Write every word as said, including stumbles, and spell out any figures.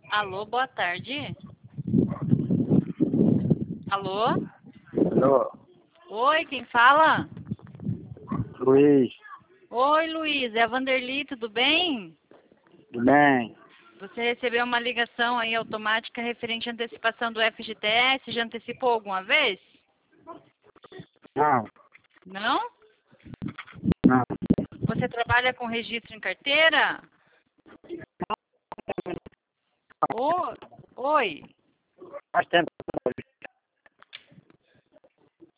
Alô, boa tarde. Alô? Alô, Oi, quem fala? Luiz, Oi, Luiz, é a Vanderly, tudo bem? tudo bem? Você recebeu uma ligação aí automática referente à antecipação do F G T S, já antecipou alguma vez? Não, Não? não. Você trabalha com registro em carteira? Ô, oi. Faz tempo